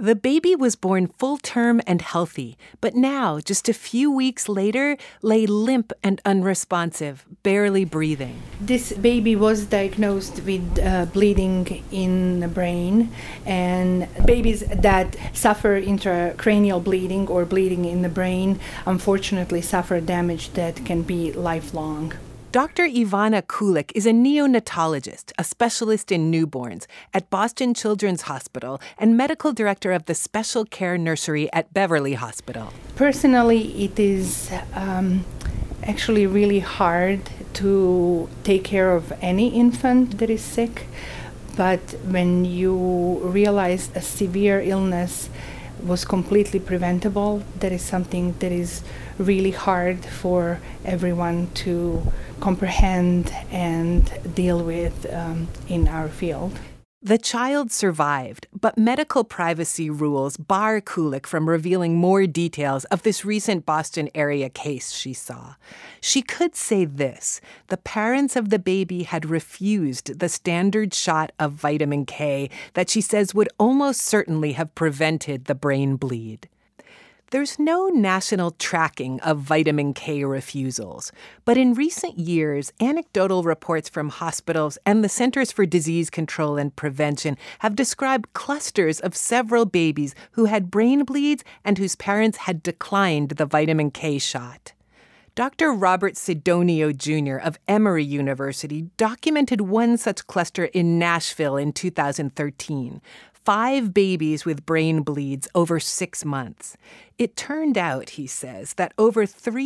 The baby was born full-term and healthy, but now, just a few weeks later, lay limp and unresponsive, barely breathing. This baby was diagnosed with bleeding in the brain, and babies that suffer intracranial bleeding or bleeding in the brain unfortunately suffer damage that can be lifelong. Dr. Ivana Kulik is a neonatologist, a specialist in newborns at Boston Children's Hospital and medical director of the Special Care Nursery at Beverly Hospital. Personally, it is actually really hard to take care of any infant that is sick, but when you realize a severe illness was completely preventable, that is something that is really hard for everyone to comprehend and deal with in our field. The child survived, but medical privacy rules bar Kulik from revealing more details of this recent Boston area case she saw. She could say this: the parents of the baby had refused the standard shot of vitamin K that she says would almost certainly have prevented the brain bleed. There's no national tracking of vitamin K refusals, but in recent years, anecdotal reports from hospitals and the Centers for Disease Control and Prevention have described clusters of several babies who had brain bleeds and whose parents had declined the vitamin K shot. Dr. Robert Sidonio Jr. of Emory University documented one such cluster in Nashville in 2013. 5 babies with brain bleeds over 6 months. It turned out, he says, that over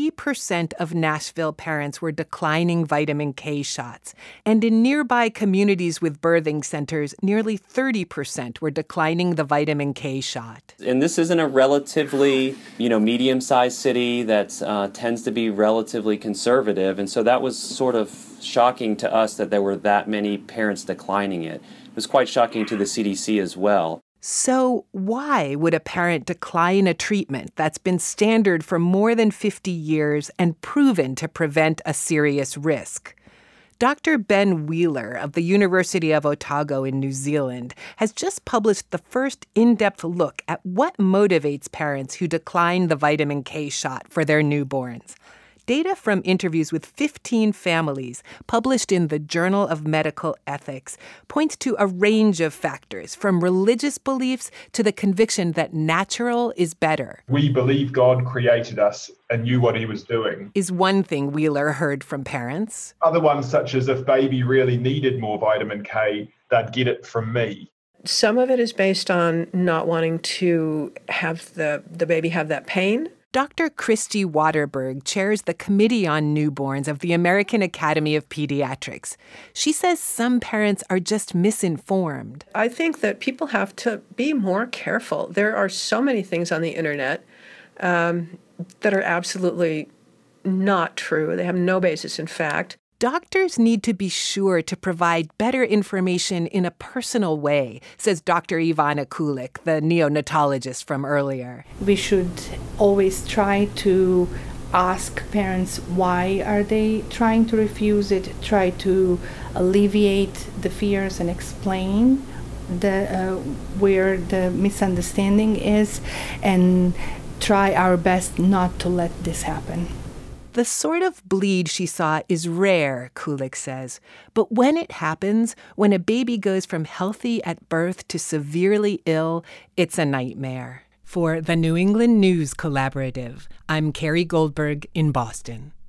3% of Nashville parents were declining vitamin K shots. And in nearby communities with birthing centers, nearly 30% were declining the vitamin K shot. And this isn't a relatively, medium-sized city that tends to be relatively conservative. And so that was sort of shocking to us that there were that many parents declining it. It was quite shocking to the CDC as well. So why would a parent decline a treatment that's been standard for more than 50 years and proven to prevent a serious risk? Dr. Ben Wheeler of the University of Otago in New Zealand has just published the first in-depth look at what motivates parents who decline the vitamin K shot for their newborns. Data from interviews with 15 families published in the Journal of Medical Ethics points to a range of factors, from religious beliefs to the conviction that natural is better. We believe God created us and knew what he was doing. Is one thing Wheeler heard from parents. Other ones, such as if baby really needed more vitamin K, they'd get it from me. Some of it is based on not wanting to have the baby have that pain. Dr. Christy Waterberg chairs the Committee on Newborns of the American Academy of Pediatrics. She says some parents are just misinformed. I think that people have to be more careful. There are so many things on the internet that are absolutely not true. They have no basis in fact. Doctors need to be sure to provide better information in a personal way, says Dr. Ivana Kulik, the neonatologist from earlier. We should always try to ask parents why are they trying to refuse it, try to alleviate the fears and explain where the misunderstanding is, and try our best not to let this happen. The sort of bleed she saw is rare, Kulik says. But when it happens, when a baby goes from healthy at birth to severely ill, it's a nightmare. For the New England News Collaborative, I'm Carrie Goldberg in Boston.